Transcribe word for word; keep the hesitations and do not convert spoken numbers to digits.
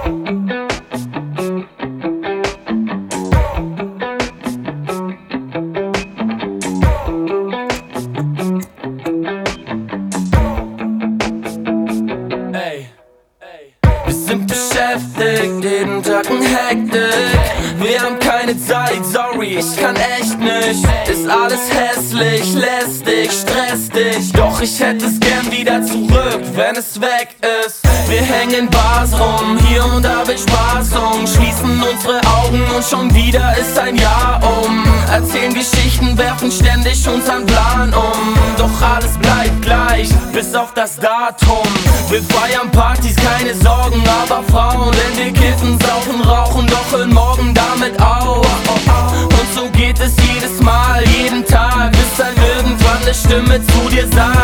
Wir sind beschäftigt, jeden Tag in Hektik. Wir haben keine Zeit, sorry, ich kann echt nicht. Ist alles hässlich, lästig, stressig. Doch ich hätte es gern wieder zurück, wenn es weg ist. Wir hängen Bars rum, hier und da will Spaß um. Schließen unsere Augen und schon wieder ist ein Jahr um. Erzählen Geschichten, werfen ständig unseren Plan um. Doch alles bleibt gleich, bis auf das Datum. Wir feiern Partys, keine Sorgen, aber Frauen. Denn wir kiffen, saufen, rauchen, doch hören morgen damit auf. Und so geht es jedes Mal, jeden Tag, bis dann irgendwann eine Stimme zu dir sagt: